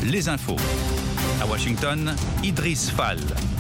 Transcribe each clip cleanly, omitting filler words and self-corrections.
les infos. À Washington, Idriss Fall.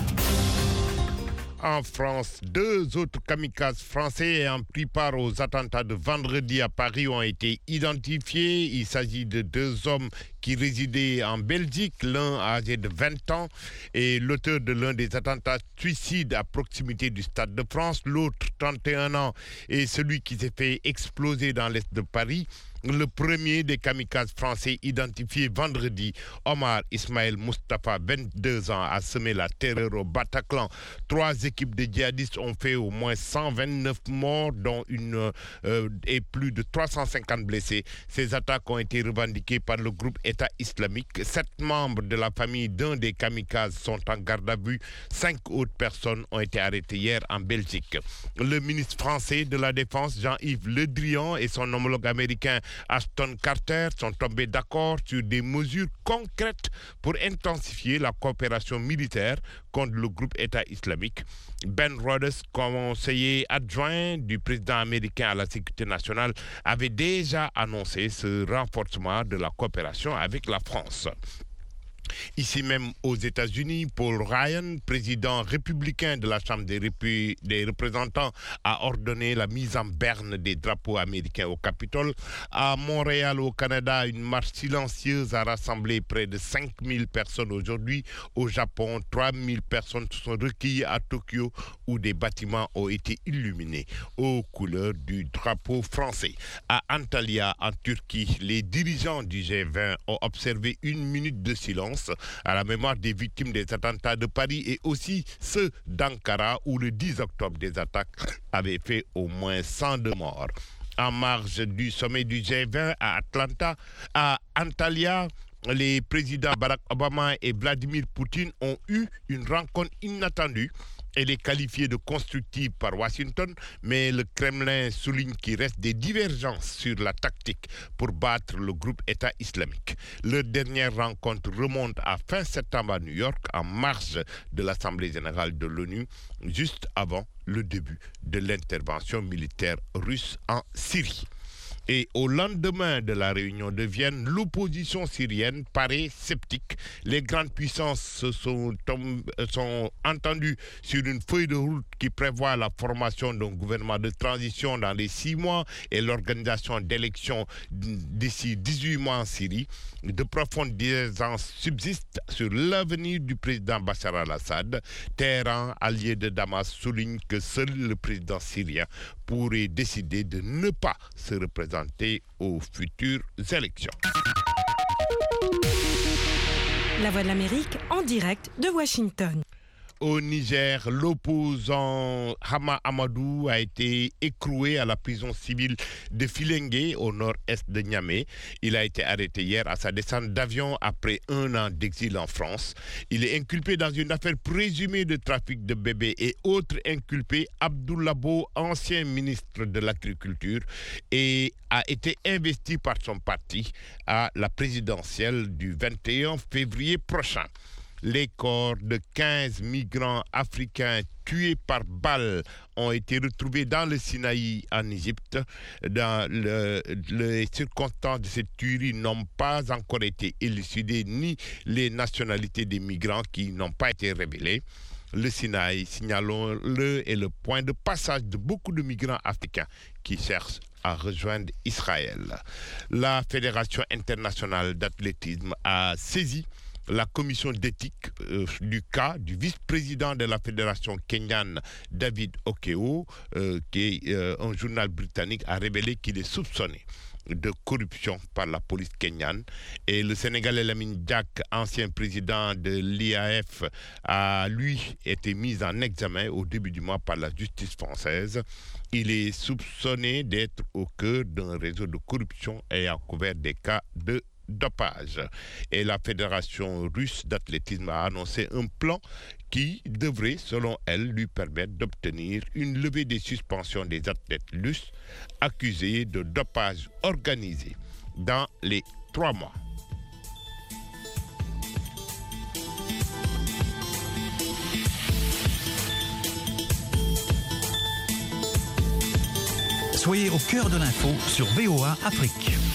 En France, 2 autres kamikazes français ayant pris part aux attentats de vendredi à Paris ont été identifiés. Il s'agit de 2 hommes qui résidaient en Belgique, l'un âgé de 20 ans et l'auteur de l'un des attentats suicides à proximité du Stade de France, l'autre 31 ans et celui qui s'est fait exploser dans l'est de Paris. Le premier des kamikazes français identifié vendredi, Omar Ismaël Mustafa, 22 ans, a semé la terreur au Bataclan. 3 équipes de djihadistes ont fait au moins 129 morts, dont et plus de 350 blessés. Ces attaques ont été revendiquées par le groupe État islamique. 7 membres de la famille d'un des kamikazes sont en garde à vue. 5 autres personnes ont été arrêtées hier en Belgique. Le ministre français de la Défense, Jean-Yves Le Drian, et son homologue américain, Ashton Carter, sont tombés d'accord sur des mesures concrètes pour intensifier la coopération militaire contre le groupe État islamique. Ben Rhodes, conseiller adjoint du président américain à la sécurité nationale, avait déjà annoncé ce renforcement de la coopération avec la France. Ici même aux États-Unis, Paul Ryan, président républicain de la Chambre des représentants, a ordonné la mise en berne des drapeaux américains au Capitole. À Montréal, au Canada, une marche silencieuse a rassemblé près de 5000 personnes aujourd'hui. Au Japon, 3000 personnes se sont recueillies à Tokyo où des bâtiments ont été illuminés aux couleurs du drapeau français. À Antalya, en Turquie, les dirigeants du G20 ont observé 1 minute de silence à la mémoire des victimes des attentats de Paris et aussi ceux d'Ankara où le 10 octobre des attaques avaient fait au moins 102 morts. En marge du sommet du G20 à Antalya, les présidents Barack Obama et Vladimir Poutine ont eu une rencontre inattendue. Elle est qualifiée de constructive par Washington, mais le Kremlin souligne qu'il reste des divergences sur la tactique pour battre le groupe État islamique. Leur dernière rencontre remonte à fin septembre à New York, en marge de l'Assemblée générale de l'ONU, juste avant le début de l'intervention militaire russe en Syrie. Et au lendemain de la réunion de Vienne, l'opposition syrienne paraît sceptique. Les grandes puissances se sont entendues sur une feuille de route qui prévoit la formation d'un gouvernement de transition dans les 6 mois et l'organisation d'élections d'ici 18 mois en Syrie. De profondes divergences subsistent sur l'avenir du président Bachar al-Assad. Téhéran, allié de Damas, souligne que seul le président syrien pourrait décider de ne pas se représenter aux futures élections. La Voix de l'Amérique en direct de Washington. Au Niger, l'opposant Hama Amadou a été écroué à la prison civile de Filengue, au nord-est de Niamey. Il a été arrêté hier à sa descente d'avion après 1 an d'exil en France. Il est inculpé dans une affaire présumée de trafic de bébés et autres inculpés. Abdoulabo, ancien ministre de l'Agriculture, et a été investi par son parti à la présidentielle du 21 février prochain. Les corps de 15 migrants africains tués par balles ont été retrouvés dans le Sinaï en Égypte. Les circonstances de cette tuerie n'ont pas encore été élucidées, ni les nationalités des migrants qui n'ont pas été révélées. Le Sinaï, signalons-le, est le point de passage de beaucoup de migrants africains qui cherchent à rejoindre Israël. La Fédération internationale d'athlétisme a saisi la commission d'éthique du cas du vice-président de la fédération kenyane, David Okeo, qui est un journal britannique, a révélé qu'il est soupçonné de corruption par la police kenyane. Et le Sénégalais Lamine Diack, ancien président de l'IAF, a lui été mis en examen au début du mois par la justice française. Il est soupçonné d'être au cœur d'un réseau de corruption ayant couvert des cas de dopage. Et la Fédération russe d'athlétisme a annoncé un plan qui devrait, selon elle, lui permettre d'obtenir une levée des suspensions des athlètes russes accusés de dopage organisé dans les 3 mois. Soyez au cœur de l'info sur VOA Afrique.